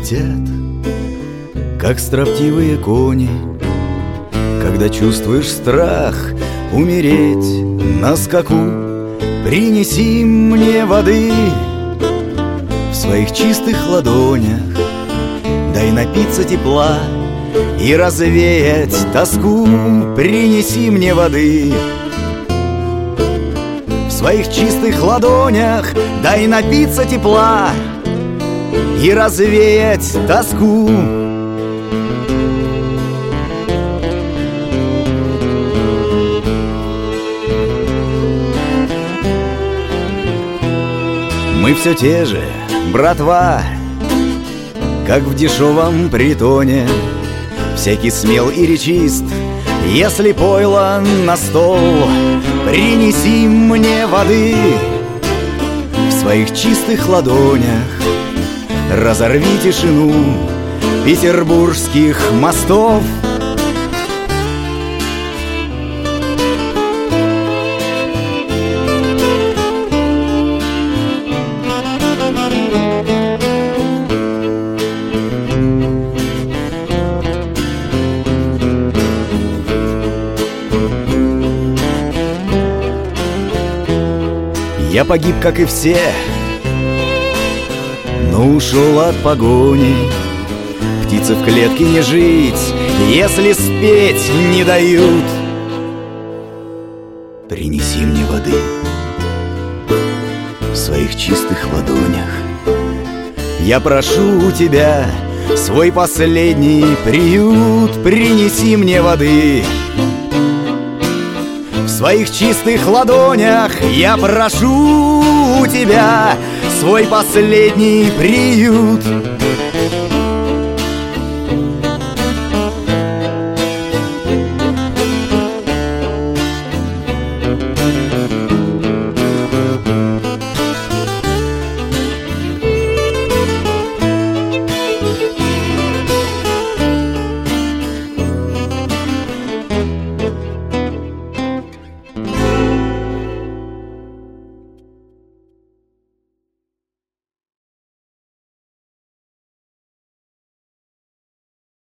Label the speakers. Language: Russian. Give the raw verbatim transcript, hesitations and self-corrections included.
Speaker 1: летят, как строптивые кони. Когда чувствуешь страх умереть на скаку, принеси мне воды в своих чистых ладонях, дай напиться тепла и развеять тоску. Принеси мне воды в своих чистых ладонях, дай напиться тепла и развеять тоску. Мы все те же, братва, как в дешевом притоне. Всякий смел и речист, если пойло на стол. Принеси мне воды в своих чистых ладонях, разорви тишину петербургских мостов. Я погиб, как и все, но ушел от погони. Птицы в клетке не жить, если спеть не дают. Принеси мне воды в своих чистых ладонях. Я прошу у тебя свой последний приют. Принеси мне воды в своих чистых ладонях. Я прошу у тебя свой последний приют.